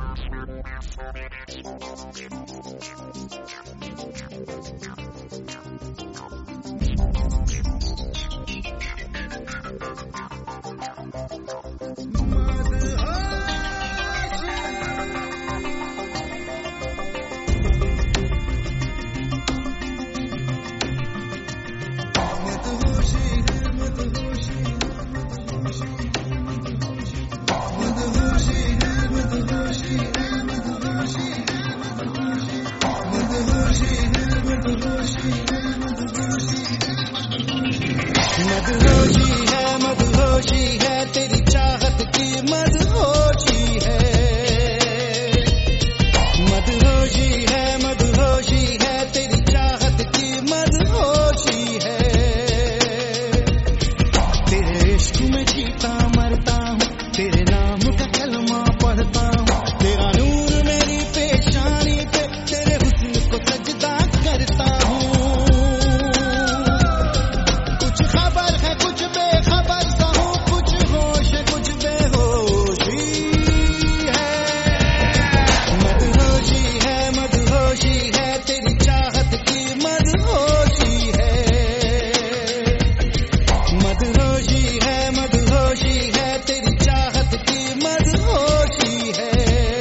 मदहोशी है तेरी चाहत की मदहोशी है। मदहोशी है तेरी चाहत की मदहोशी है। तेरे इश्क में जीता मरता हूँ, तेरे नाम का कलमा पढ़ता हूँ। तेरा नूर मेरी पेशानी पे, तेरे हुस्न को सजदा करता हूँ। कुछ खबर है कुछ बेखबर सा हूँ, कुछ होश है कुछ बेहोशी है। मदहोशी है तेरी चाहत की मदहोशी है। मदहोशी है तेरी चाहत की मदहोशी है।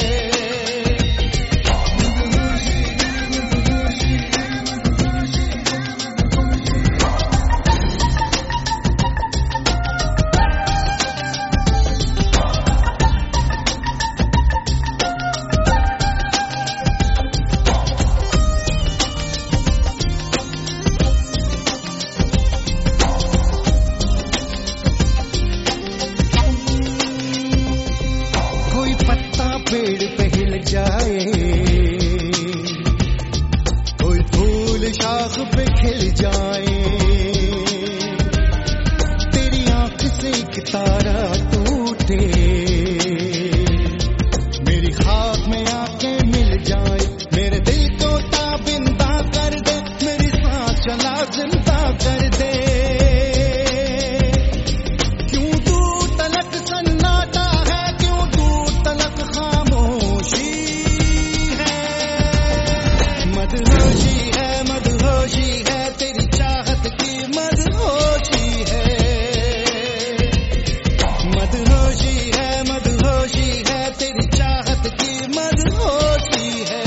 कोई पत्ता पेड़ पे हिल जाए, कोई फूल शाख पे खिल जाए। तेरी आंख से एक तारा टूटे, मेरी खाक में आके मिल जाए। मेरे दिल को ताबिंदा कर दे, मेरी सांस चला जिंदा कर दे। क्यों दूर तलक सन्नाटा है, क्यों दूर तलक खामोशी है। मदहोशी है तेरी चाहत की मदहोशी है। मदहोशी है तेरी चाहत की मदहोशी है।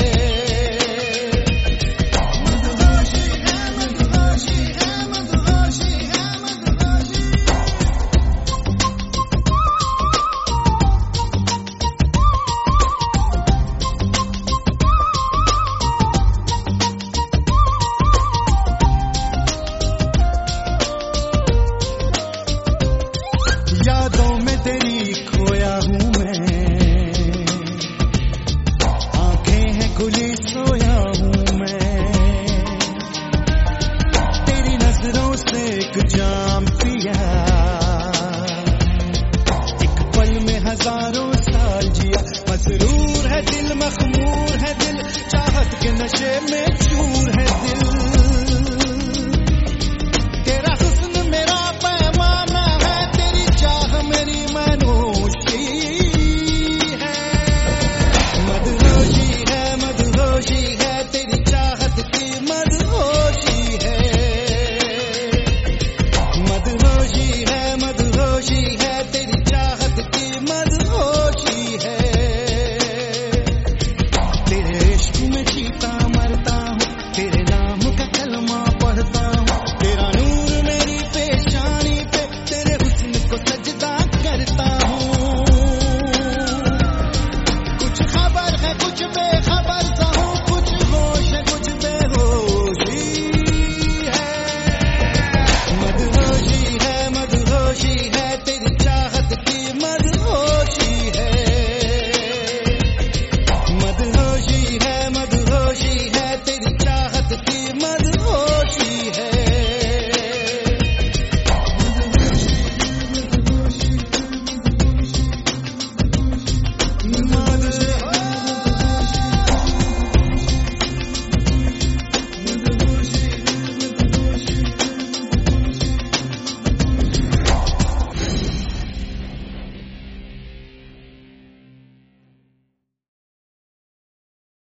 यादों में तेरी खोया हूँ मैं, आंखें हैं खुली सोया हूँ मैं। तेरी नजरों से एक जाम पिया, एक पल में हजारों साल जिया। मसरूर है दिल मखमूर है दिल, चाहत के नशे में